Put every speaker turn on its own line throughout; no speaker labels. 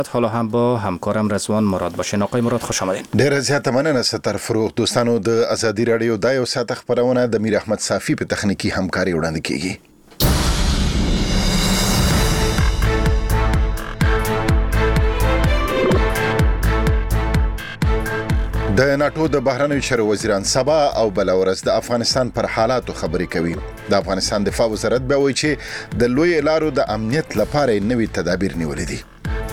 حالا هم با همکارم رضوان مراد باشین. آقای مراد خوش آمدین.
ډیره زیاته مننه ستر فروغ. دوستانو د ازادي رادیو د یو ساعت خبرونه د میر احمد صافی په تخنیکی همکاري وړاندې کیږي. د ناتو د بهرنیو چارو وزیران سبا او بلورس د افغانستان پر حالاتو خبرې کوي. د افغانستان دفاع وزارت به وایي چې د لوی لارو د امنیت لپاره نوي تدابیر نیولې دي.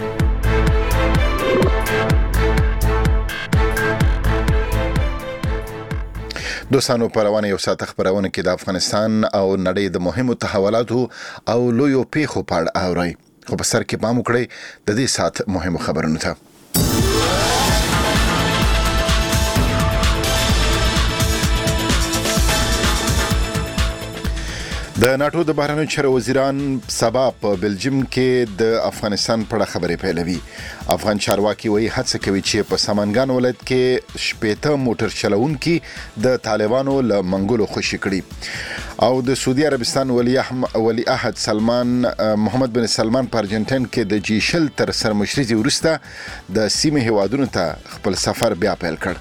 دوستانو په روانه یو ساعت خبرونه کې د افغانستان او نړۍ د مهمو تحولاتو او لویو پیښو په اړه اوري. خو په سر کې پام وکړئ د دې ساعت مهمو خبرونو ته. د ناتو د بهرنیو چارو وزیران سبا په بلجیم کې د افغانستان په اړه خبرې پیلوي. افغان چارواکي وایي هڅه کوي چې په سمنګان ولایت کې 80 موټر چلوونکي د طالبانو له منګولو خوشي کړي. او د سعودي عربستان ولی عهد محمد بن سلمان په ارجنټاین کې د جیشل تر سرمشري وروسته د سیمې هیوادونو ته خپل سفر بیا پیل کړ.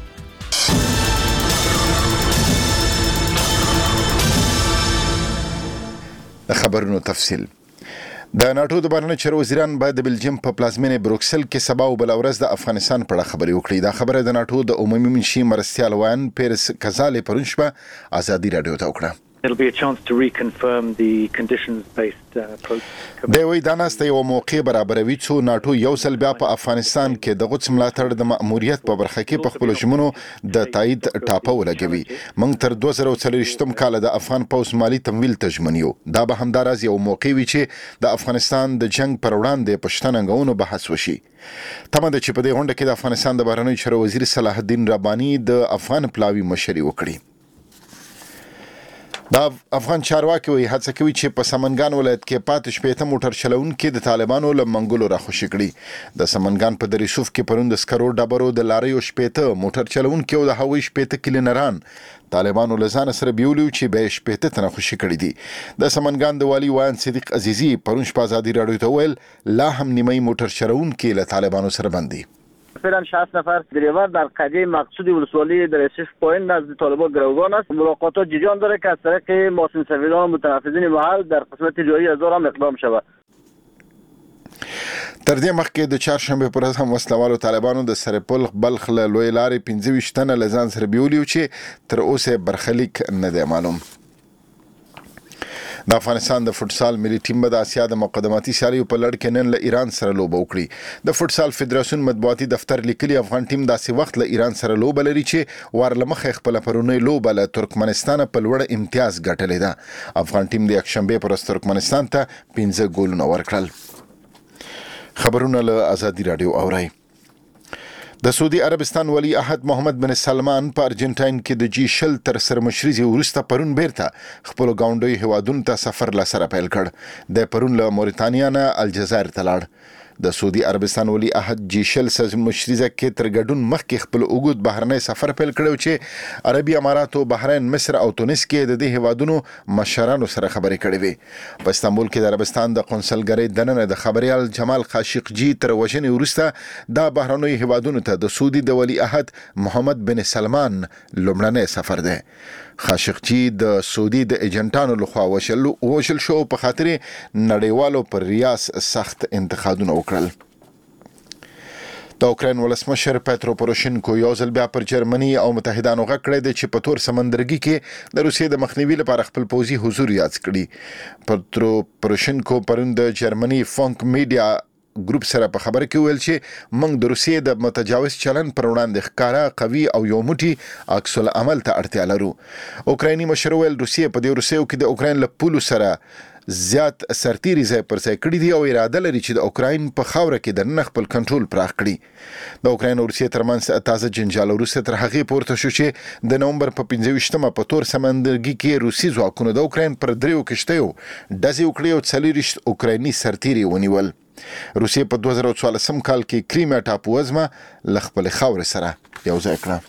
د خبرونو تفصیل. د ناتو د بهرنیو چارو وزیران باید د بلجیم په پلازمینه بروکسل کې سبا او بل ورځ د افغانستان په اړه خبرې وکړي. دا خبره د ناتو د عمومي منشي مرستیال وان پیرس کزاله پرون شپه ازادي رادیو ته وکړه.
It'll be a chance to reconfirm the conditions-based approach.
د وی داناسته یو موقع برابروي چې ناتو یو ځل بیا په افغانستان کې د غوڅ ملاتړ د مأموریت په برخه کې په خپل ژمنو د تایید ټاپه ولګوي. موږ تر 2040 کال د افغان پوز مالی تمویل تجمنیو. دا به همداراز یو موقع وي چې د افغانستان د جنگ پر وړاندې پښتننګونو بحث وشي. تمه ده چې په دې غونډه کې د افغانستان د بهرنیو چارو وزیر صلاح الدین رباني د افغان پلاوی مشري وکړي. دا افغان چارواکي وایي هڅه کوي چې په سمنګان ولایت کې پاتې 80 موټر چلوونکي د طالبانو له منګولو راخوشي کړي. د سمنګان په دریسوف کې پروند د سکرو ډبرو د لاریو 80 موټر چلوونکي او د هوایي 80 کلینران طالبانو له ځان سره بیولیو چې به 80 تنه خوشي کړي دي. د سمنګان د والی وان صدیق عزیزی پرون شپه ازادي رادیو ته ویل لا هم نیمه موټر چلوونکي له طالبانو سره بندي.
فعلا 60 نفر دریور در قضیه مقصود ولسوالی در رسیف پایین نزد طالبان گروگان است. ملاقاتات جریان داره که از طریق محسن سفیران متنفذین محل در قسمت جایی هزار هم اقدام شود.
تر دې مخکې د چهارشنبه پر ورځ هم وسلوالو طالبانو د سرپل بلخ له لوی لارې 25 تنه له ځان سره بیولیو چې تر اوسه برخلیک نه دی معلوم. د افغانستان د فوتسال ملي ټیم به د اسیا د مقدماتي سیالیو په لړ کې نن له ایران سره لوبه وکړي. د فوتسال فدراسیون مطبوعاتي دفتر لیکلي افغان ټیم داسې وخت له ایران سره لوبه لري چې ورلمخه خپل پرونی لوبه له ترکمنستان په لوړ امتیاز ګټلې ده. افغان ټیم د یکشنبه پر ورځ ترکمنستان ته 15 ګولونه ورکړل. خبرونه له ازادي رادیو اورئ. د سعودي عربستان ولی عهد محمد بن سلمان په ارجنټاین کې د جیشل تر سرمشري وروسته پرون بیرته خپل گاونډي هیوادونو ته سفر لسره پیل کړ. د پرون له موريتانیا نه الجزایر ته لاړ. د سعودي عربستان ولی عهد جیشل سرمشري کې تر ګډون مخکې خپل اوږد بهرنی سفر پیل کړو چې عربي امارات او بحرین مصر او تونس کې د دې هیوادونو مشرانو سره خبرې کړې وي. په استانبول کې د عربستان د قونسلګرۍ دننه د خبريال جمال خاشقجي تر وژنې وروسته د بهرنی هیوادونو ته د سعودي د ولی عهد محمد بن سلمان لومړنی سفر دی. خاشقجي د سعودي د ایجنټانو لخوا وشل شو په خاطر نړیوالو پر ریاض سخت انتقادونه وکړل. د اوکراین ولسمشر پترو پوروشینکو یو ځل بیا پر جرمني او متحدانو غږ کړی دی چې په تور سمندرګي کې د روسیې د مخنیوي لپاره خپل پوځي حضور یاد کړي. پترو پوروشینکو پرون د جرمني فونک میډیا ګروپ سره په خبره کې ویل چې موږ د روسیې د متجاوز چلن پر وړاندې ښکارا قوي او یو موټی عکس العمل ته اړتیا لرو. اوکرایني مشر ویل روسیې په دې روسیو کې د اوکراین له پولو سره زیات سرتیري ځای پر ځای کړی دی او اراده لري چې د اوکراین په خاوره کې د نن خپل کنټرول پراخ کړي. د اوکراین او روسیې ترمنځ تازه جنجال وروسته تر هغې پورته شو چې د نومبر په 15مه په تور سمندرګي کې روسي ځواکونو د اوکراین پر دریو کشتیو ډزې وکړې او 40 اوکرایني سرتیري ونیول. روسیې په 2014 کال کې کریمیا ټاپو وزمه ل خپل خاور سره یو ځای کړه.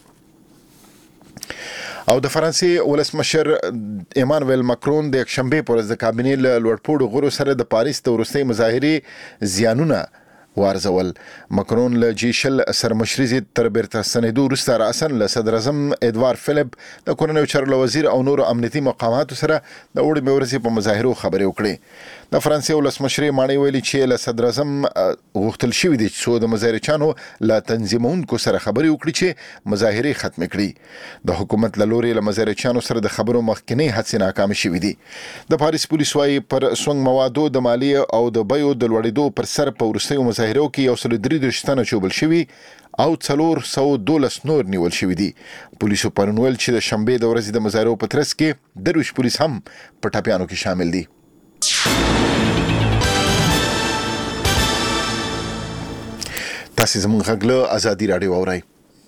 او د فرانسې ولسمشر ایمانویل ماکرون د یکشنبه پر ورځ د کابینې له لوړپوړو غړو سره د پاریس د وروستۍ مظاهرې زیانونه وارزول. مکرون له جیشل سرمشري ضد تر بیرته ستنېدو وروسته راساً له صدر اعظم ادوار فیلپ د کورنیو چارو وزیر او نورو امنیتي مقاماتو سره د اوړي ورځې په مظاهرو خبرې وکړې. د فرانسې ولسمشر ماڼۍ ویلي چې له صدر اعظم غوښتل شوي دي چې د مظاهرچیانو له تنظیمونکو سره خبرې وکړي چې مظاهرې ختم کړي. د حکومت له لوري له مظاهرچیانو سره د خبرو مخکنی هڅې ناکامې شوي دي. د پاریس پولیس وايي پر سونګ موادو د مالیې او د بیو د لوړېدو پر سر په وروستیو مظاهرو کې 133 تنه چوبل شوي او 412 نور نیول شوي دي. پولیسو پرون ویل چې د شنبې د ورځې د مظاهرو په ترڅ کې 30 پولیس هم په ټاپیانو کې شامل دي. تاسو زموږ غږ له ازادي رادیو اورئ.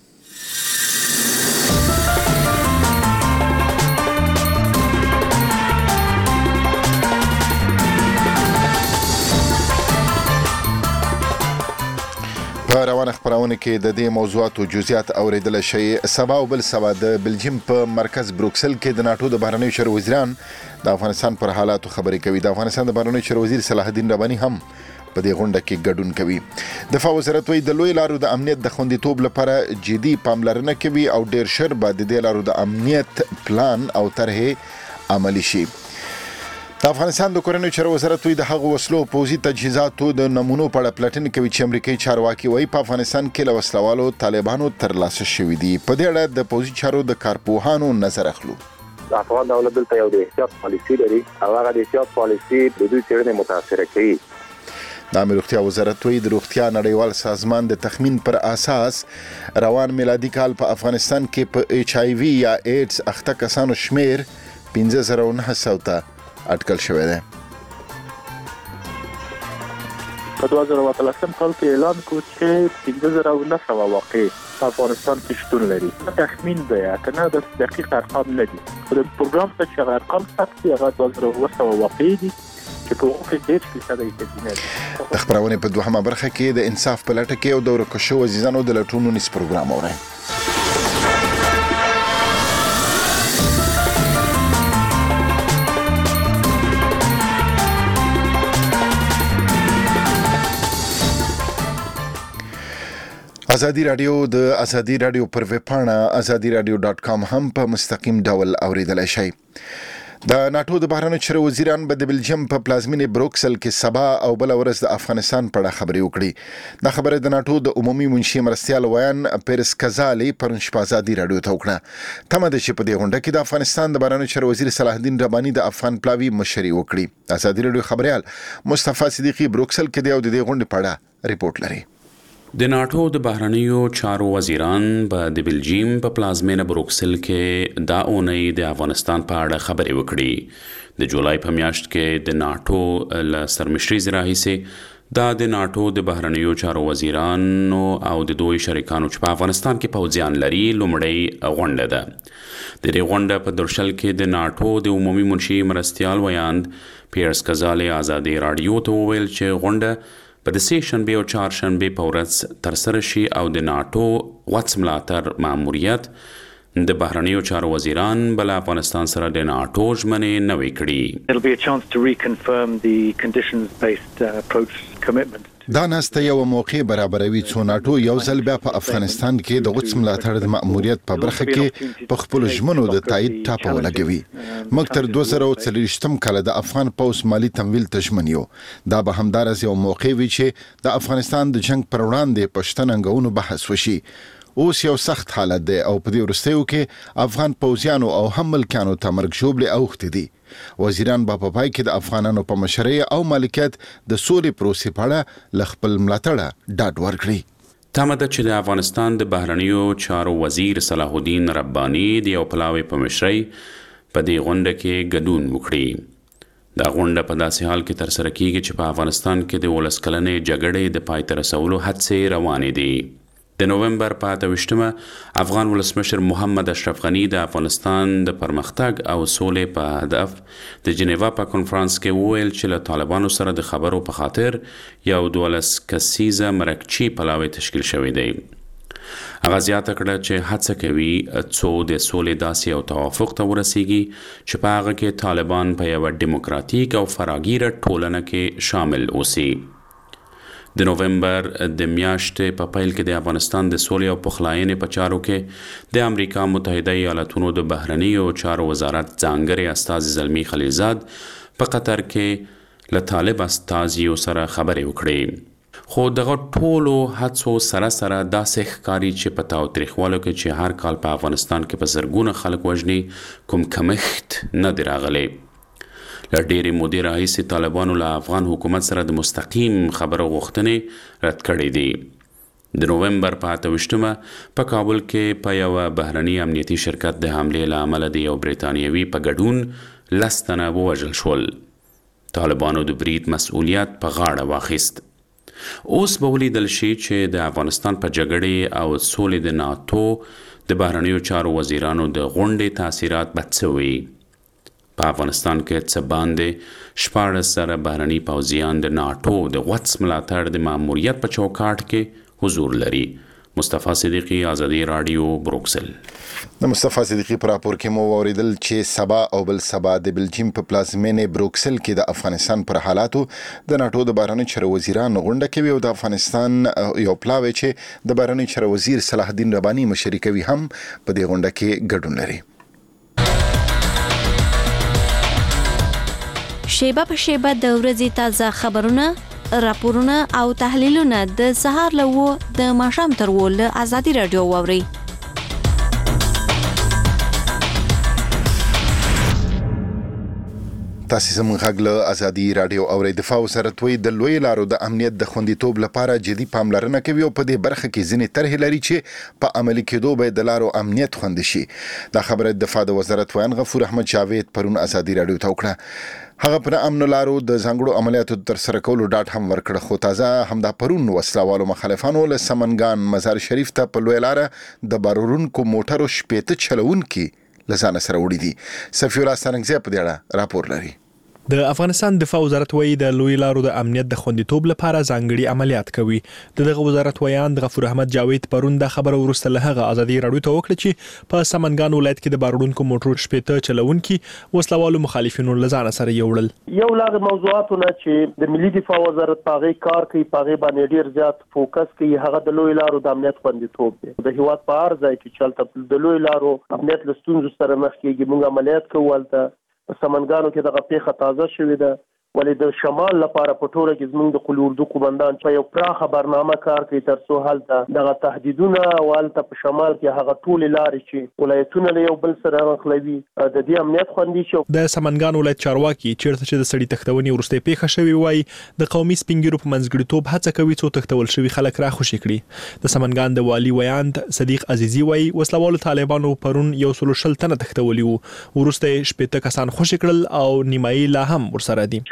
په روانه خبرونه کې د دې موضوعاتو جزئیات اوریدل شي. سبا او بل سبا د بلجیم په مرکز بروکسل کې د ناتو د بهرنیو چارو وزیران د افغانستان پر حالاتو خبرې کوي. د افغانستان د بهرنیو چارو وزیر صلاح الدین رباني هم په دې غونډه کې ګډون کوي. دفاع وزارت وايي د لوی لارو د امنیت د خوندیتوب لپاره جدي پاملرنه کوي او ډیر شر به د دې لارو د امنیت پلان او طرحې عملي شي. د افغانستان د کورنیو چارو وزارت د هغو وسلو پوځي تجهیزاتو د نمونو په اړه پلټنه کوي چې امریکایي چارواکي وايي په افغانستان کې له وسلوالو طالبانو ترلاسه شوي دي. په دې اړه د پوځي چارو د کارپوهانو نظر اخلو.
افغان دولت دلته یو د احتیاط پالیسي لري او هغه د احتیاط پالیسي د دوی څېړنې متاثره کوي.
د عامه روغتیا وزارت وايي د روغتیا نړیوال سازمان د تخمین پر اساس روان میلادي کال په افغانستان کې په ایچ آی وی یا ایډز اخته کسانو شمیر 15900 ته اټکل شوی دی.
په 2013 کال کې اعلان کو چې 15900 واقع په افغانستان کې شتون لري. تخمین دی کنه د دقیق ارقام نه دي. د پروګرام څخه چې ارقام ثبت هغه 2200 واقع دي چې په وخت کې 10% یې
د خبرونه په دوهمه برخه کې د انصاف په لټه کې او د ورکشو عزیزانو د لټونو نس پروګرام اورئ. ازادي رادیو د ازادي رادیو پر ویب پاڼه azadiradio.com هم په مستقیم ډول اوریدلای شئ. د ناتو د بهرنیو چارو وزیران به د بلجیم په پلازمینې بروکسل کې سبا او بل ورځ د افغانستان په اړه خبرې وکړي. دا خبره د ناتو د عمومي منشي مرستیال ویان پیرس کزالي پرون شپه ازادي رادیو ته وکړه. تمه ده چې په دې غونډه کې د افغانستان د بهرنیو چارو وزیر صلاح الدین رباني د افغان پلاوي مشري وکړي. ازادي رادیو خبريال مصطفی صدیقی بروکسل کې د دې غونډې په اړه ریپورت لري.
د ناتو د بهرنیو چارو وزیران په د بلجیم په پلازمینه بروکسل کې دا اونۍ د افغانستان په اړه خبرې وکړي. د جولای په میاشت کې د ناتو له سرمشري راهیسې دا د ناتو د بهرنیو چارو وزیرانو او د دوی شریکانو چې په افغانستان کې پوځیان لري لومړی غونډه ده. د دې غونډه په درشل کې د ناتو د عمومي منشي مرستیال ویاند پیرس کزالي ازادي رادیو ته وویل چې غونډه په د سې شنبې او چهار شنبې په ورځ ترسره شي او د ناتو غوڅ ملاتړ ماموریت د بهرنیو چارو وزیران بل افغانستان سره د ناتو ژمنې نوې کړي.
It'll be a chance to reconfirm the conditions-based approach commitment.
دا ناسته یو موقع برابروي چې ناتو یو ځل بیا په افغانستان کې د غوڅ ملاتړ د ماموریت په برخه کې په خپل ژمنو د تایید ټاپه ولګوي. موږ تر 2040 کال د افغان پوس مالی تمویل تشمنیو. دا به همدارس یو موقع وي چې د افغانستان د جنگ پر وړاندې پښتننګونو بحث وشي. اوس یو سخت حالت دی او په دې وروستیو کې افغان پوځیانو او هم ملکانو ته مرګ ژوبلې اوښتې دي. وزیران په پای کې د افغانانو په مشرۍ او مالکیت د سولې پروسې په اړه ل خپل ملاتړه ډاډ ورکړي.
تمه ده چې د افغانستان د بهرنیو چارو وزیر صلاح الدین رباني د یو پلاوي په مشرۍ په دې غونډه کې ګډون وکړي. دا غونډه په داسې حال کې ترسره کیږي چې په افغانستان کې د 19 کلنې جګړې د پای ته رسولو هڅې روانې دي. د نوومبر په 28 افغان ولسمشر محمد اشرف غنی د افغانستان د پرمختګ او سولې په هدف د جنیوا په کنفرانس کې وویل چې له طالبانو سره د خبرو په خاطر یو 12 کسیزه مرکچی پلاوی تشکیل شوی دی. هغه زیاته کړه چې هڅه کوي څو د سولې داسې او توافق ته ورسیږي چې په هغه کې طالبان په یو دیموکراتیک او فراگیر ټولنه کې شامل اوسي. د نوومبر د میاشتې په پیل کې د افغانستان د سولې او پخلاینې په چارو کې د امریکا متحده ایالاتونو د بهرنیو چارو وزارت ځانګړی استازي زلمی خلیلزاد په قطر کې له طالب استازیو سره خبرې وکړې. خو دغه ټولو هڅو سره داسې ښکاري چې په تاوتریخوالو کې چې هر کال په افغانستان کې په زرګونه خلک وژني کوم کمښت نه دی راغلی. له ډېرې مودې راهیسې طالبانو له افغان حکومت سره د مستقیم خبرو غوښتنې رد کړې دي. د نوومبر په 28 په کابل کې په یوه بهرني امنیتي شرکت د حملې له امله د یو بریتانیوي په ګډون 10 تنه ووژل شول. طالبانو د برید مسؤلیت په غاړه واخیست. اوس به ولیدل شي چې د افغانستان په جګړې او سولې د ناتو د بهرنیو چارو وزیرانو د غونډې تاثیرات به څه وي. په افغانستان کې څه باندې 14 بهرني پوځیان د ناټو د غوڅ ملاتړ د ماموریت په چوکاټ کې حضور لري. مصطفی صدیقی، آزادی رادیو، بروکسل.
د مصطفی صدیقی پر راپور کې مو اوریدل چې سبا او بل سبا د بلجیم په پلازمینې بروکسل کې د افغانستان پر حالاتو د ناټو د بهرنیو چارو وزیرانو غونډه کوي او د افغانستان یو پلاوی چې د بهرنیو چارو وزیر صلاح الدین رباني مشري کوي هم په دې غونډه کې ګډون لري.
شیبه په شیبه د ورځې تازه خبرونه، راپورونه او تحلیلونه د سهار له 9 د ماښام تر 10 له آزادي رادیو واورئ.
تاسو زموږ غږ له آزادي رادیو اورئ. دفاع وزارت وایي د لوی لارو د امنیت د خوندیتوب لپاره جدي پاملرنه کوي او په دې برخه کې ځینې طرحې لري چې په عملي کېدو به د لارو امنیت خوندي شي. دا خبره د دفاع د وزارت وایي غفور احمد جاوید پرون آزادي رادیو ته وکړه. هغه پر امن لارو د ځانګړو عملیاتو تر سره کولو ډاډ هم ورکړ. خو تازه همدا پرون وسلوالو مخالفانو له سمنګان مزار شریف ته په لوی لار د بارورونکو موټرو 15 چلونکي لزان سره وړي دي. صفی الله سرنګزی په دې اړه راپور لري.
د افغانستان دفاع وزارت وایي د لوی لارو د امنیت د خوندیتوب لپاره ځانګړي عملیات کوي. دغه وزارت ویان غفور احمد جاوید پرون د خبرو وروسته له هغه آزادي رادیو ته وکړه چې په سمنګان ولایت کې د بارونکو موټر 15 چلونکي وسلوالو مخالفینو لزان سره یوړل.
یو لاغ موضوعاتونه چې د ملي دفاع وزارت پاغي کار کوي، پاغي باندې ډیر زیات فوکس کوي، هغه د لوی لارو د امنیت خوندیتوب دی. د هیواد په هر ځای کې چلته د لوی لارو امنیت لستونزو سره مخ کېږي. موږ عملیات کوو ولته سمنګانو کې دغه پیښه تازه شوې ده. ولې د شمال لپاره په ټوله کې زموږ د قلي اردو قومندان په یو پراخه برنامه کار کوي تر څو هلته دغه تهدیدونه والته په شمال کې هغه ټولې لارې چې ولایتونه له یو بل سره نښلوي د دې امنیت خوندي شي.
د سمنګان ولایت چارواکي چیرته چې د سړي تختونې وروسته پیښه شوې وای د قومي سپینګیرو په منځګړیتوب هڅه کوي څو تختول شوی خلک را خوشي کړي. د سمنګان د والی ویاند صدیق عزیزی وای وسلوالو طالبانو پرون 120 تنه تختولي وو، وروسته 15 کسان خوشي کړل او نیمایي لا هم ورسره دي.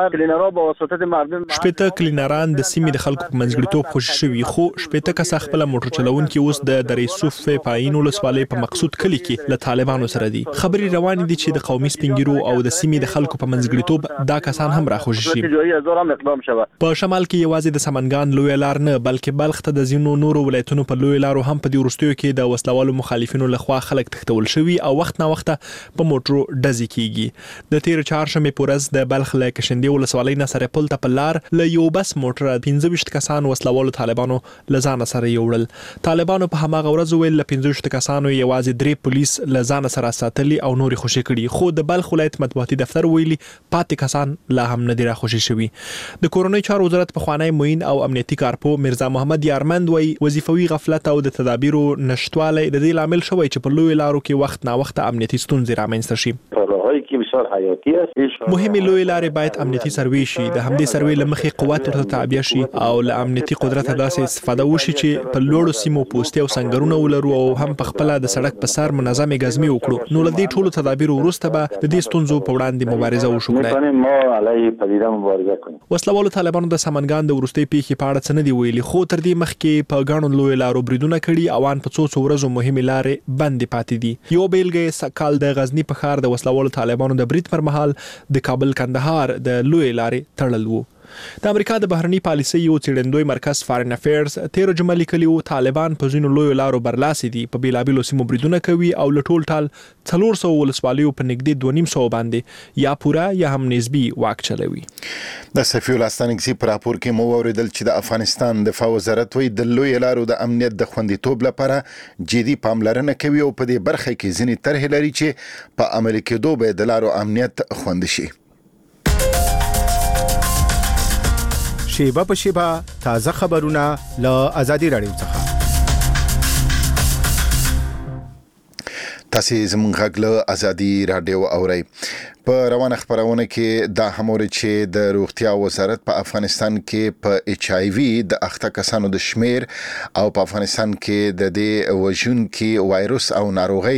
15
کلینران د سیمې د خلکو په منځګړیتوب خوشي شوي، خو 15 کسه خپل موټر چلونکي اوس د دریسوف پاین ولسوالۍ په مقصود کلی کې له طالبانو سره دي. خبري روانې دي چې د قومي سپینګیرو او د سیمې د خلکو په منځګړیتوب دا کسان هم را خوشي شي. په شمال کې یوازې د سمنګان لوی لار نه بلکې بلخ ته د زینو نورو ولایتونو په لوی لارو هم په دې ورستیو کې د وسلوالو مخالفینو لخوا خلک تختول شوي او وخت نه وخت په موټرو ډزې کیږي. د تیر چهارشنبه پورز د بلخ له کشندې ولسوالۍ نه سره پل ته په لار له یو بس موټر 15 کسان وسلوالو طالبانو لزان سره یوړل. طالبانو په هماغه ورځ ویل له 15 کسانو یوازې 3 پولیس لزان سره ساتلي او نور خوشي کړي، خو د بلخ ولایت مطبوعاتي دفتر ویلي پاتې کسان لا هم نه دي را خوشي شوي. د کورونی چارو وزارت په خوانی معین او امنیتي کارپو مرزا محمد یارمند وی وظیفوي غفلت او د تدابیرو نشټوالی د دې لامل شوی چې په لوی لارو کې وخت نا وخت امنیتي ستونزې رامنځته شي. مهمه لوی لارې باید امنیتي سروي شي، د همدې سروي لمخې قوت ورته تعبیه شي او له امنیتي قدرت داسې استفاده وشي چې په لوړو سیمو پوسټي او سنگرونه ولرو او هم په خپل د سړک په سر منظمه غزمي وکړو. نو لدې ټولو تدابیرو وروسته به د دې ستونزو په وړاندې مبارزه وشو. وسلوالو طالبانو د سمنګان د ورستي پیښې په اړه څه نه دی ویلي، خو تر دې مخکې په غاڼو لوی لارو بریدونه کړي او ان په څو ورځو مهمه لارې بندې پاتې دي. یو بیلګه سکال د غزنی په ښار د وسلوالو طالبانو د برید پر مهال د کابل کندهار د لوی لارې تړل وو. د امریکا د بهرنی پالیسۍ یو څېړندوی مرکز فارن افیرز 13 جمعه لیکلي وو طالبان په ځینو لویو لارو برلاسي دي په بیلابیلو سیمو بریدونه کوي او له ټول ټال 400 ولسوالیو په نږدې 2.5 باندې یا پوره یا هم نسبي واک چلوي.
د سفیر لاستانګزي پر راپور کې مو اوریدل چې د افغانستان دفاع وزارت وی د لوی لارو د امنیت د خوندیتوب لپاره جدي پاملرنه کوي او په دې برخه کې ځینې طرحې لري چې په عملي کېدو به د لارو امنیت خوندي شي.
شیبه په شیبه تازه خبرونه له آزادي رادیو څخه.
تاسو زموږ غږ له آزادي رادیو اورئ. په روانه خبرونه کې دا هم ورته چې د روغتیا وزارت په افغانستان کې په HIV د اخته کسانو د شمیر او په افغانستان کې د دې وژونکي وایروس او ناروغي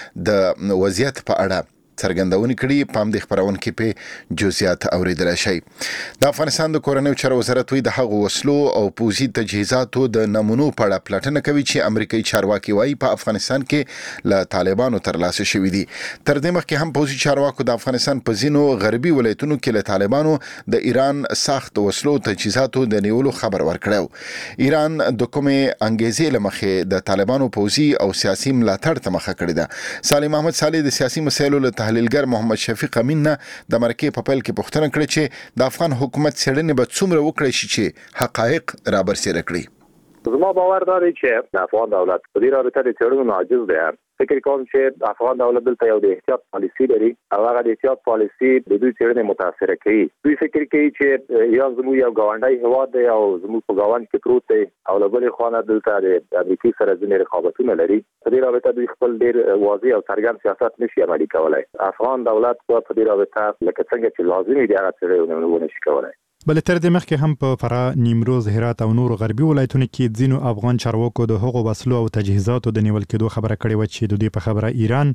د وضعیت په اړه څرګندونې کړي. پام د خبرونه کې په جزئیات اوریدل شي. د افغانستان د کورنیو چارو وزارت وی د هغو وسلو او پوزي تجهیزاتو د نمونو په اړه پلټنه کوي چې امریکایي چارواکي وایي په افغانستان کې له طالبانو ترلاسه شوې دي. تر دې مخکې هم پوزي چارواکو د افغانستان په ځینو غربي ولایتونو کې له طالبانو د ایران سخت وسلو تجهیزاتو د نیولو خبر ورکړو. ایران د کومې انګیزې لمخې د طالبانو پوزي او سیاسي ملاتړ ته مخه کړې ده. سالم احمد صالح د سیاسي مسایلو له تحلیلګر محمد شفیق امین نه د مرکې په پیل کې پوښتنه کړې چې د افغان حکومت څېړنې به څومره وکړي شي چې حقایق را برسېره کړي.
زما باور دی چې افغان دولت په دې رابطه د څېړنو عاجز دی. فکر کوم چې افغان دولت دلته یو د احتیاط پالیسي لري او هغه د احتیاط پالیسي د دوی څېړنې متاثر کوي. دوی فکر کوي چې ایران زموږ یو ګاونډی هیواد دی او زموږ په ګاوند کې پروت دی او له بلې خوا نه دلته د امریکا سره ځینې رقابتونه لري. په دې رابطه دوی خپل ډېر واضح او څرګند سیاست نشي عملي کولای. افغان دولت په دې رابطه لکه څنګه چې لازمي دی هغه څېړنه ونشي کولای.
بل تر دې مخکې هم په فراه، نیمروز، هرات او نور غربي ولایتونو کې ځینو افغان چارواکو د هغو وسلو او تجهیزاتو د نیول کېدو خبره کړې و چې د دې په خبره ایران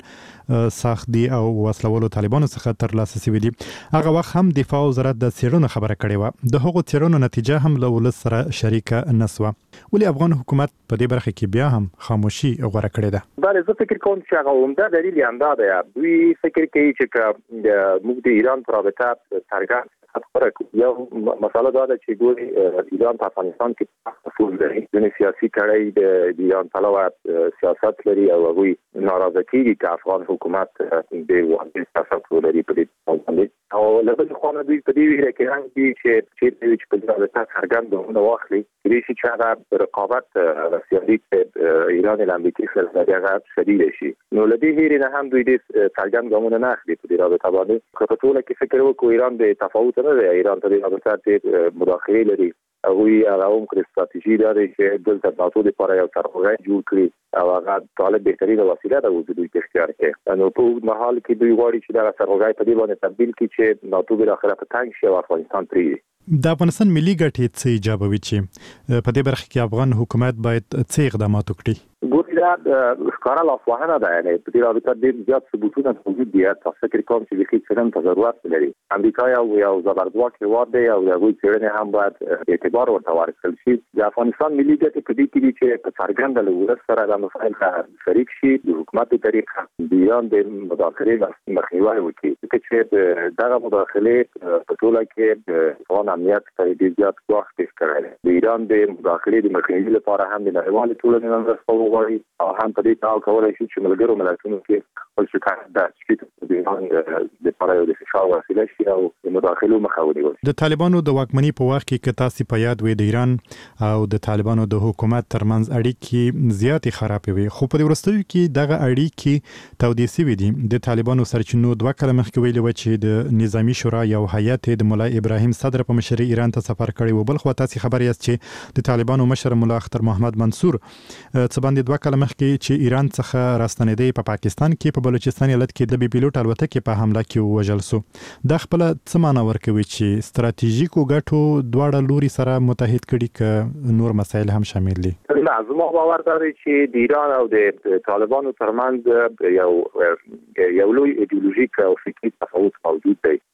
ساخت دي او وسلوالو طالبانو څخه ترلاسه شوي دي. هغه وخت هم دفاع وزارت د څېړنو خبره کړې و. د هغو څېړنو نتیجه هم له ولس سره شریکه نسوه. ولې افغان حکومت په دې برخه کې بیا هم خاموشي غوره کړې ده؟
بله، زه فکر کوم چې هغه عمده دلیل یې همدا دی. دوی فکر کوي چې موږ د ایران په رابطه څرګند یو مسله دا ده چې ګوري ایران په افغانستان کې تفاوض لري. ځینې سیاسي کړۍ د ایران پلوه سیاست لري او هغوی ناراضه کېږي چې افغان حکومت د واحد سیاست ولري په دې باندې. او له بلې خوا نه دوی په دې ویره کې هم دي چې په دې رابطه څرګند ګامونه واخلي کېدای شي چې هغه رقابت سیاسي ایران له امریکا سره هغه شدید شي. نو له دې هیرې نه هم دوی دې څرګند ګامونه نه اخلي په دې رابطه باندې. که په ټوله کې فکر وکړو ایران د تفاوض نه دی، ایران په دې رابطه مداخله لري. هغوی هغه هم کړې ستراتیژي دا دی چې دلته ناتو لپاره یو سرخوږی جوړ کړي او هغه طالب بهترینه وسیله ده چې دوی اختیار کړي. نو په اوږد مهال کې دوی غواړي چې دغه سرخوږی په دې باندې تبدیل کړي چې ناتو بالاخره په تنګ شي او افغانستان پرېږدي.
د افغانستان ملي ګټې څه ایجابوي چې په دې برخه کې افغان حکومت باید څه اقدامات وکړي؟
ګوري دا ښکاره لاسوهنه ده. یعنې په دې رابطه ډېر زیات ثبوتونه موجود دي. تاسو فکر کوم چې بیخي څېړنې ته ضرورت لري. امریکا یو زبردواک هېواد دی او د هغوی څېړنې هم باید اعتبار ورته ورکړل شي. د افغانستان ملي ګټې په دې کې دي چې په څرګنده له ولس سره دا مسایل ته شریک شي، د حکومت په طریقه د ایران د مداخلې مخنیوی وکړي. ځکه چې دغه مداخلې په ټوله کې د افغان امنیت ته ډېر زیات ګواښ پېښ کړی دی. د ایران د مداخلې د مخنیوي لپاره هم د نړیوالې ټولنې نه مرسته وغواړي او هم په دې ډول کولی شي چې ملګرو ملتونو کې خپل شکایت درج کړي د ایران لپاره یو د فشار وسیله شي او د مداخلو مخه ونیول شي.
د طالبانو د واکمنۍ په وخت کې که تاسو په یاد وي د ایران او د طالبانو د حکومت ترمنځ اړیکې زیاتې خرابې وي، خو په دې وروستیو کې دغه اړیکې تودې شوې دي. د طالبانو سرچینو 2 کاله مخکې ویلي و چې د نظامی شورا یو هیئت د مولا ابراهیم صدر په مشرۍ ایران ته سفر کړی و. بل خو تاسو خبر یاست چې د طالبانو مشر مولا اختر محمد منصور څه باندې 2 کاله مخکې چې ایران څخه راستنېدی په پاکستان کې په بلوچستان ایالت کې د بي پیلوټ الوتکې په حمله کې وژل شو. دا خپل څه معنی ورکوي چې ستراتیژیکو ګټو دواړه لوري سره متحد کړي که نور مسایل هم شامل دي؟
زما باور دی چې د ایران او د طالبانو ترمنځ یو لوی ایدئولوژیک او فکري تفاوت موجود دی.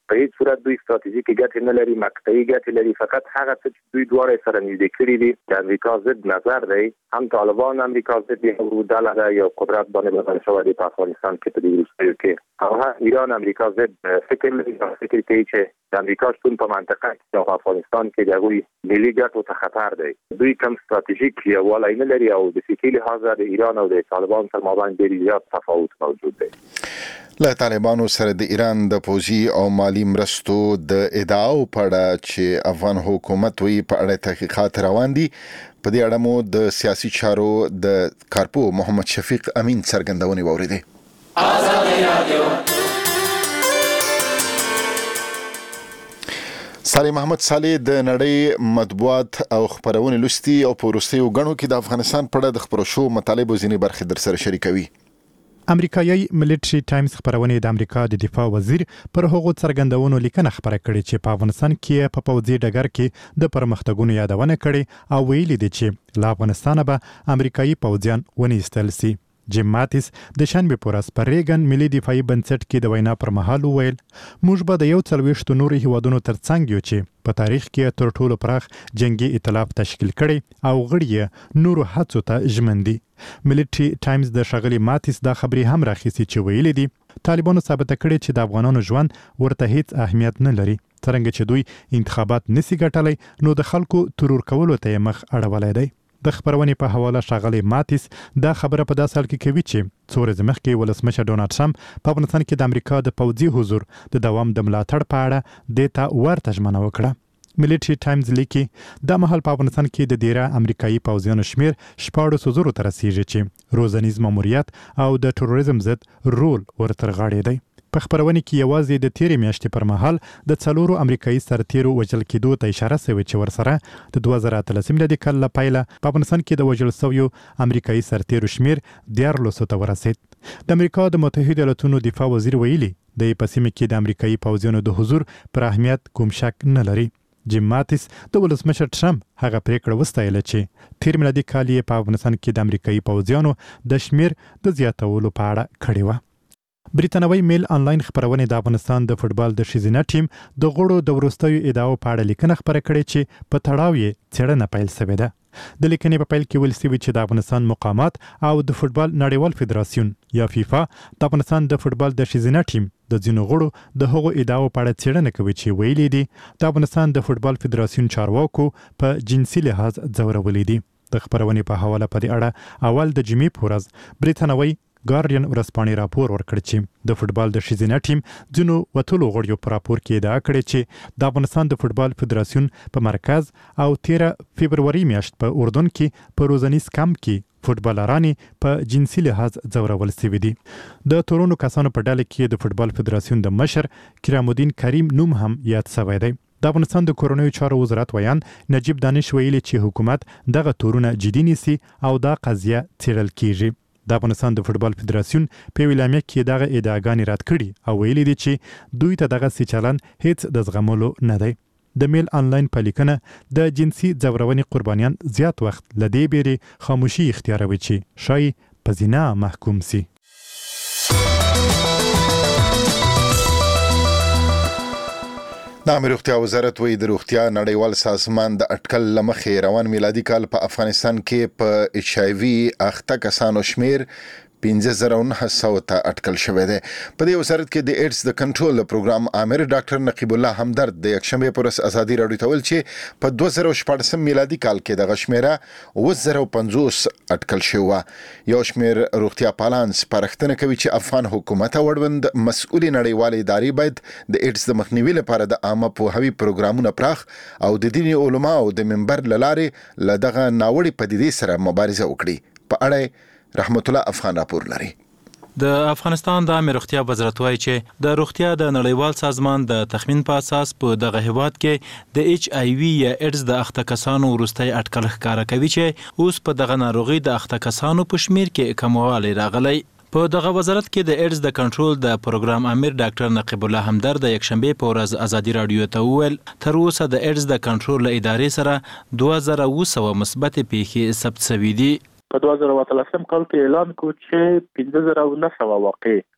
په هیڅ صورت دوی ستراتیژیکي ګټې نه لري، مقطعي ګټې لري. فقط هغه څه چې دوی دواړه سره نږدې کړي دي د امریکا ضد نظر دی. هم طالبان امریکا ضد یو ډله ده، یو قدرت باندې بدل شوی دی په افغانستان کې په دې وروستیو کې، او هم ایران امریکا ضد فکر لري، فکر کوي چې د امریکا شتون په منطقه کې او افغانستان کې د هغوی ملي ګټو ته خطر دی. دوی کوم ستراتیژیک یووالی نه لري او د فکري لحاظه د ایران او د طالبان تر مابین ډېر زیات تفاوت موجود دی.
له طالبانو سره د ایران د پوځي او مالی مرستو د ادعاو په اړه چې افغان حکومت وی په اړه تحقیقات روان دي. په دې اړه مو د سیاسي چارو د کارپو محمد شفیق امین څرګندونې واوریدې. صالح محمد صالح د نړۍ مطبوعات او خبرونه لوستي او په وروستیو غنو کې د افغانستان په اړه د خبرو شو مطالب ځینې برخې در سره شریکوي.
امریکایي ملټری ټایمز خبرونه د امریکا د دفاع وزیر پر هغو څرګندونو لیکنه خبره کړې چې په افغانستان کې په پوځي ډګر کې د پرمختګونو یادونه کړې او ویلي دي چې له افغانستان به امریکایي پوځیان ونیستل سي. جیم ماتیس د شنبه پر ورځ پر ریګن ملي دفاعي بنسټ کې د وینا پر مهال وویل موږ به د 40 نورو هیوادونو ترڅنګ یو چې په تاریخ کې تر ټولو پراخ جنگي ائتلاف تشکیل کړي او غړي نورو هڅو ته ژمن دي. ملټری ټایمز د شغلي ماتیس دا خبري هم راخیسي چې ویلي دي طالبانو ثابت کړي چې د افغانانو ژوند ورته هیڅ اهمیت نه لري، څرنګه چې دوی انتخابات نسی ګټلای نو د خلکو ترور کولو ته مخ اړولای دی. د خبرونې په حواله شغلي ماتیس دا خبره په داسې حال کې کوي چې څو ورځې مخکې ولسمشر ډونالد ټرمپ په افغانستان کې د امریکا د پوځي حضور د دوام د ملاتړ په اړه دیتا ورته ژمنه وکړه. ملټری ټایمز لیکي دا مهال په افغانستان کې د ډیره امریکایي پوځیانو شمیر 1400 ته رسیږي چې روزنیز ماموریت او د تروریزم ضد رول ورته غاړې دی. په خبرونه کې یوازې د تیرې میاشتې پر مهال د 4 امریکایي سرتیرو وژل کېدو ته اشاره شوې چې ورسره د 2013 میلادي کال له پیله په افغانستان کې د وژل شویو امریکایي سرتیرو شمیر 1400 ته ورسید. د امریکا د متحده ایالاتونو دفاع وزیر ویلي د پسیمه کې د امریکایي پوځیانو د حضور پر اهمیت کوم شک نه لري. جیم ماتیس د ولسمشر ټرمپ هغه پریکړه وستایله چې تیر میلادي کال یې په افغانستان کې د امریکایي پوځیانو د شمیر د زیاتولو په اړه کړې و. بریتانوي میل انلاین خبرونه د افغانستان د فوتبال د ښځینه ټیم د غړو د وروستیو ادعاو په اړه لیکنه خبره کړې چې په تړاو یې څېړنه پیل شوې ده. د لیکنې په پیل کې ویل شوي چې د افغانستان مقامات او د فوتبال نړیوال فدراسیون یا فیفا د افغانستان د فوتبال د ښځینه ټیم د ځینو غړو د هغو ادعاو په اړه څېړنه کوي چې ویلي دي د افغانستان د فوتبال فدراسیون چارواکو په جنسي لحاظ ځورولي دي. د خبرونې په حواله په دې اړه اول د جمعې په ورځ بریتانوي ګارډین ورځپاڼې راپور ورکړ چې د فوتبال د ښځینه ټیم ځینو وتلو غړیو په راپور کې ادعا کړې چې د افغانستان د فوتبال فدراسیون په مرکز او 13 فبروري میاشت په اردن کې په روزنیز کمپ کې فوتبالرانې په جنسي لحاظ ځورول شوي دي. د تورونو کسانو په ډله کې د فوتبال فدراسیون د مشر کرام الدین کریم نوم هم یاد شوی دی. د افغانستان د کورنیو چارو وزارت ویان نجیب دانش ویلي چې حکومت دغه تورونه جدي نیسي او دا قضیه څېړل کیږي. د افغانستان د فوتبال فدراسیون په ویلامه کې دغه ادعاګانې رد کړي او ویلي دي چې دوی ته دغه چلن هیڅ د زغملو نه دی. د میل انلاین په لیکنه د جنسي ځورونې قربانیان زیات وخت له دې بیرې خاموشي اختیاروي چې شای په زنا محکوم سي.
د روغتیا وزارت وی د روغتیا نړیوال سازمان د اټکل لمخې روان میلادي کال په افغانستان کې په ایچ آی وی اخته کسانو شمیر 15900 ته اټکل شوی دی. په دې وزارت کې د ایډز د کنټرول پروګرام امر ډاکټر نقیب الله همدرد د یکشنبه پر ازادي راډیو ته ویل چې په 2014 میلادي کال کې د غشمیره 2050 اټکل شوی. یو شمیر روغتیا پالان سپارښتنه کوي چې افغان حکومت او وړوند مسؤلې نړیوال ادارې باید د ایډز د مخنیوي لپاره د عامه پوهاوي پروګرامونه پراخ او د دیني علماو د منبر لارې لدغه ناوړي پدیدې سره مبارزه وکړي. په اړه رحمت الله افغان راپور لري.
د افغانستان د عامه روغتیا وزارت وایي چې د روغتیا د نړیوال سازمان د تخمین په اساس په دغه هیواد کې د ایچ آی وی یا ایډز د اخته کسانو وروستي اټکل ښکاره کوي چې اوس په دغه ناروغي د اخته کسانو په شمیر کې کموالی راغلی. په دغه وزارت کې د ایډز د کنټرول د پروګرام امیر ډاکټر نقیب الله همدرد د یکشنبه په ورځ ازادي راډیو ته وویل تر اوسه د ایډز د کنټرول ادارې سره 2200 مثبت پیښې ثبت شوي دي.
په 2013 کال کې اعلان کو چې 15900 واقع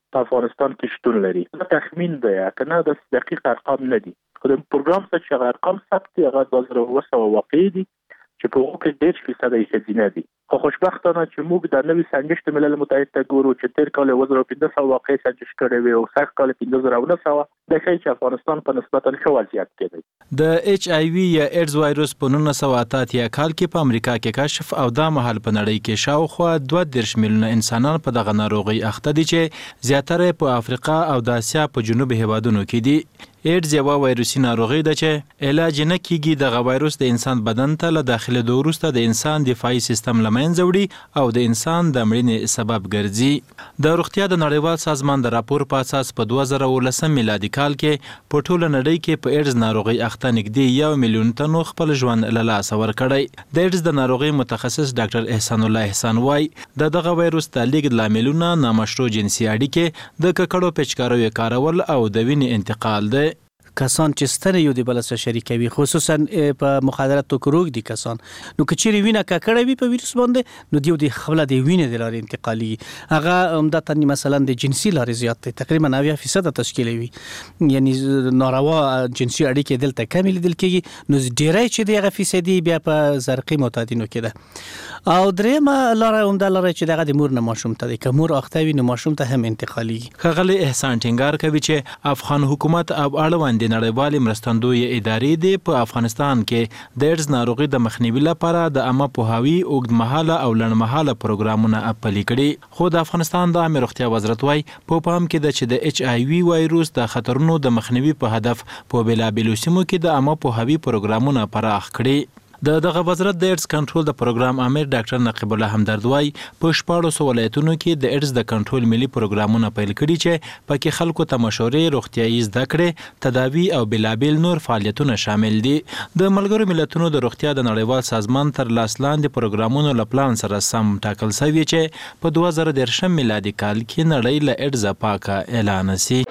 په افغانستان کې شتون لري. دا تخمین دی کنه د دقیق ارقام نه دي. خو د پروګرام څخه چې ارقام ثبت دي هغه 2200 واقعي دي چې په هغه کې 10% یې ښځینه دي. خو خوشبختانه چې موږ د نوې سنجش ملل متحد ته ګورو چې تیر کال 1500 واقعي سنجش کړي وي او سږ کال 1509 د شي چې افغانستان په نسبتا ښه وضعیت کې دی.
د ایچ آی وی یا ایډز وایروس په 1988 کال کې په امریکا کې کشف او دا مهال په نړۍ کې شاوخوا 2.3 میلیونه انسانان په دغه ناروغي اخته دي چې زیاتره په افریقا او د اسیا په جنوبي هیوادونو کې دي. ایډز یو وایروسي ناروغي ده چې علاج نه کیږي. دغه وایروس د انسان بدن ته له داخله وروسته د انسان دفاعي سیستم له منځه وړي او د انسان د مړینې سبب ګرځي. د روغتیا د نړیوال سازمان د راپور په اساس په 2019 میلادي کال کې په ټوله نړۍ کې په ایډز ناروغي اخته نږدې 1 میلیون تنو خپل ژوند له لاسه ورکړی. د ایډز د ناروغي متخصص ډاکټر احسان الله احسان وای دغه وایروس د لیږد لاملونه نامشروع جنسي اړیکې د ککړو پیچکاریو کارول او د وینې انتقال دی.
کسان چې ستنه یو د بل سره شریکوي خصوصا په مخدراتو کې روږ دي کسان نو کچېری وینه ککړه وي په ویروس باندې نو دیو د خپل د وینې د لارې انتقالي هغه عمدتا مثلا د جنسي لارې زیات دي تقریبا 90% تشکیلوي یعنی ناروا جنسي اړیکې دلته کم لیدل کېږي نو ډیری چې دغه فیصدي بیا په زرقي معتادینو کې ده او درېمه لاره عمده لاره چې دغه د مور نه ماشوم ته د کمور اخته وي نو ماشوم ته هم انتقالي.
خغلی احسان ټینګار کوي چې افغان حکومت او اړوند د نړیوالې مرستندوی ادارې د په افغانستان کې د ایډز ناروغي د مخنیوي لپاره د عامه پوهاوي اوږدمهاله او لنډمهاله پروګرامونه پلي کړي. خو د افغانستان د عامه روغتیا وزارت وايي په پام کې ده چې د ایچ آی وی وایروس د خطرونو د مخنیوي په هدف په بېلابېلو سیمو کې د عامه پوهاوي پروګرامونه پراخ کړي. دغه وزارت د ایډز کنټرول د پروګرام امیر ډاکټر نقیب الله حمدرد وايي په 14 ولایتونو کې د ایډز د کنټرول ملي پروګرامونه پیل کړي چې پکې خلکو ته مشورې روغتیايي زده کړې تداوی او بلابل نور فعالیتونه شامل دي. د ملګرو ملتونو د روغتیا د نړیوال سازمان تر لاس لاندې پروګرامونو له پلان سره سم ټاکل شوی چې په 2013 میلادي کال کې نړۍ له ایډز پاکه اعلان شي.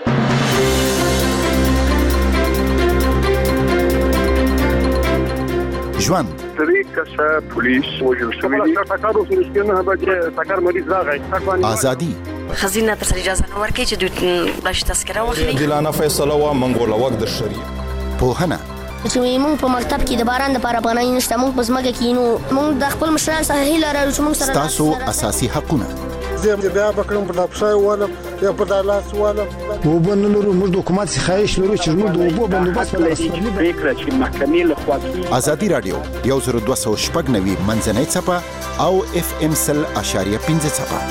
ژوند
سری کسه پولیس وژل شوی دي ټاکارو سرشتنه به ټاکار مریض راغی
ازادي
خزینه تر اجازه نه ورکړي چې دوی بلش تذکره واخلي
دلانه فیصله و منګول وخت د شری
پوهنه
چې موږ په مکتب کې د باران لپاره پناه نشته موږ په ځمکه کې نو موږ د خپل مشران سره هیله لرو چې موږ سره
تاسو اساسي حقونه
زه بیا بکرم په دپښای ولم یا په دالاس ولم
وبنلرو موږ د حکومت څخه خواهش لرو چې موږ د اوبو بندوبست
ولرو فکر چې محکمې له خوا
ازادي رادیو 1290 منځنۍ څپه او اف ام سل اشاریه 15 څپه.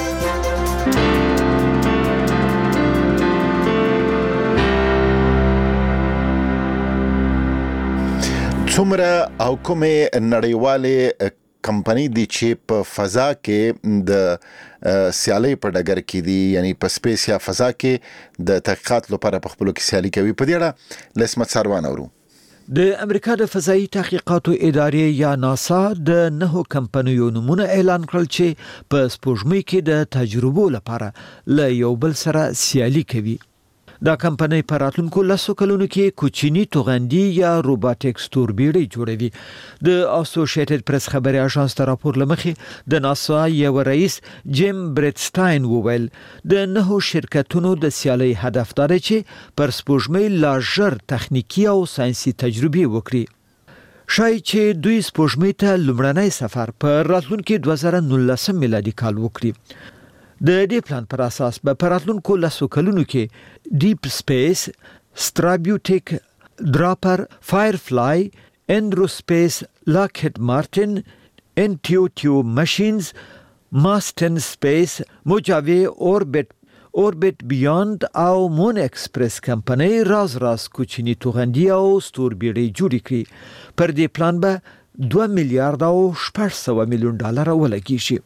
څومره او کومه نړیواله کمپنی دی چې په فضا کې د سیالي په ډګر کې دي یعنی په سپیس یا فضا کې د تحقیقات لپاره په خپل کې سیالي کوي په دې اړه لسمت سروان اورو.
د امریکا د فضایي تحقیقاتو ادارې یا ناسا د 9 کمپنیو نمونه اعلان کړل چې په سپوږمۍ کې د تجربو لپاره له یو بل سره سیالي کوي. دا کمپنۍ په راتلونکو 10 کلونو کې کوچني توغندي یا روباټکس توربیړۍ جوړوي. د اسوسییټډ پریس خبري اژانس ته راپور لمخې د ناسا یو رئیس جیم برټسټاین وویل د 9 شرکتونو د سیالي هدف دا دی چې پر سپوږمۍ لا ژر تخنیکی او ساينسي تجربې وکړي. شاید چې دوی سپوږمۍ ته لومړنی سفر په راتلونکو 2019 میلادي کال وکړي. د دې پلان پر اساس به په راتلونکو 10 کلونو کې ډیپ سپیس، سترابیوټیک، دراپر، فایرفلای، اندروسپیس، لاکهید مارټن، انټیوټیو ماشینز، ماستن سپیس، موجاوی اوربیټ بیاند او مون ایکسپریس کمپنۍ راز کوچني توغندي او ستوربیړۍ جوړې کړي. پر دې پلان به 2 میلیارډ او 600 میلیون ډالر ولګیږي.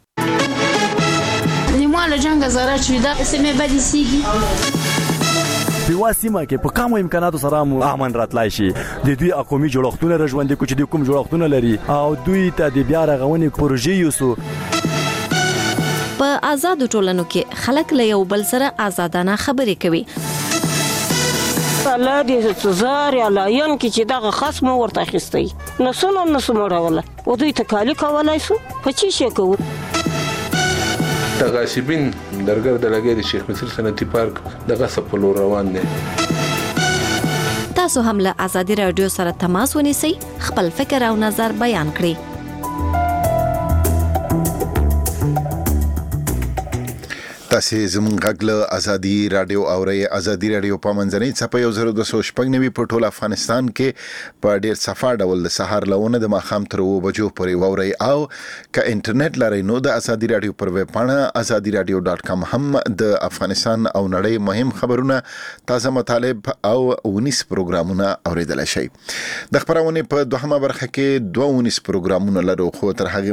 له جنگ زره چې دا سیمه بدی سیږي
په واسمه کې په کومو امکاناتو سره امن راتلای شي. د دوی اقومي جوړښتونه رژوندې کوچ دي کوم جوړښتونه لري او دوی ته د بیا رغونې پروژې یوسو.
په آزاد ټولنو کې خلک له یو بل سره آزادانه خبرې کوي.
الله دې تزار یا لاین کې چې دغه خصم ورته اخیستی نسونه راوله او دوی ته کالی کولای شو په چی شي کوو.
د غاصبین درګر د لګي د شیخ مصر صنعتي پارک د غصب په لور روان دي.
تاسو هم له ازادي رادیو سره تماس ونیسئ، خپل فکر او نظر بیان کړئ.
تاسو زموږ غږ له ازادي رادیو اورئ. ازادي رادیو په منځنۍ څپه 1290 په ټول افغانستان کې په ډیر صفا ډول د سهار لونه د ماخام تر 2 بجو پورې وورئ، او که انټرنیټ لرئ نو د ازادي رادیو پر ویب پاڼه azadiradio.com هم د افغانستان او نړۍ مهم خبرونه، تازه مطالب او 19 پروګرامونه اوریدلای شئ. د خبرونه په دوهمه برخه کې 19 پروګرامونه لرو، خو تر هغه